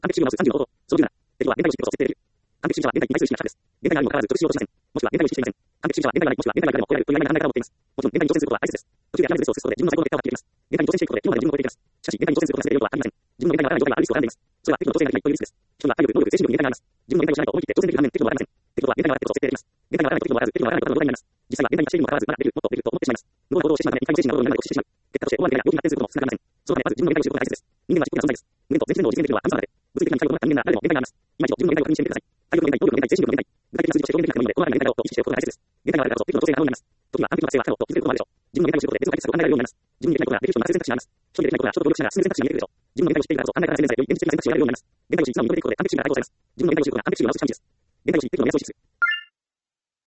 完璧主義の数30のこと。その10な。敵は現代を知ってことを設定できる。完璧主義者は現代に対する真理です。現代があるにもかかわらず拒否しようとしません。もしくは現代を意識していません。完璧主義者は現代がない、もしくは現代があるも超えられるという曖昧な考え方を持っています。もちろん現代に挑戦することは大切です。途中で諦めずベストを尽くすことで自分の最高の結果を発揮できます。現代に挑戦していくことで今までの自分を超えていきます。しかし現代に挑戦することが全て良いことはありません。自分の現代がわからない状態があるリスクを選んでいます。それは適度な挑戦ができないというリスクです。人には体力、能力、精神力に限界があります。自分の現代を知らないと思い切って挑戦できる反面、適度はわかりません。適度は現代があることを設定できます。現代がわからないと適度はわからず、適度はわからないことが状態になります。実際は現代に達しているにもかかわらず、まだできる、もっとできると思ってしまいます。無謀な行動をしてしまうため、いかにも精神などになるとしてしまう。結果として思わぬや病気に発展することも少なくありません。そのためまず自分の現代を知ることが大切です。人間は自己的な存在です。無限と全知全能を実現できるのは神様なので、物理的な機械を持った人間なら誰も限界があります。今一度自分の現代を確認してみてください。体力の現代、能力の現代、精神力の現代、具体的な数字として表現できなくてもいいので、この辺りの現代をと意識しておくことが大切です。現代があるからこそ適度な挑戦が可能になります。時には完璧な性は不可能と気づくこともあるでしょう。自分の現代を知ることで別の解決策を考えられるようになります。自分にできないことができる人には数選択肢があります。人にできないことが人と協力しながら進む選択肢が見えるでしょう。自分の現代を知っているからこそ考えから洗練されより現実的な選択肢を選べるようになります。現代を知り、今を認めていくことで完璧主義があることを悟らせます。自分の現代を知ることが完璧主義のまず近道です。現代を知り、適度な瞑想を実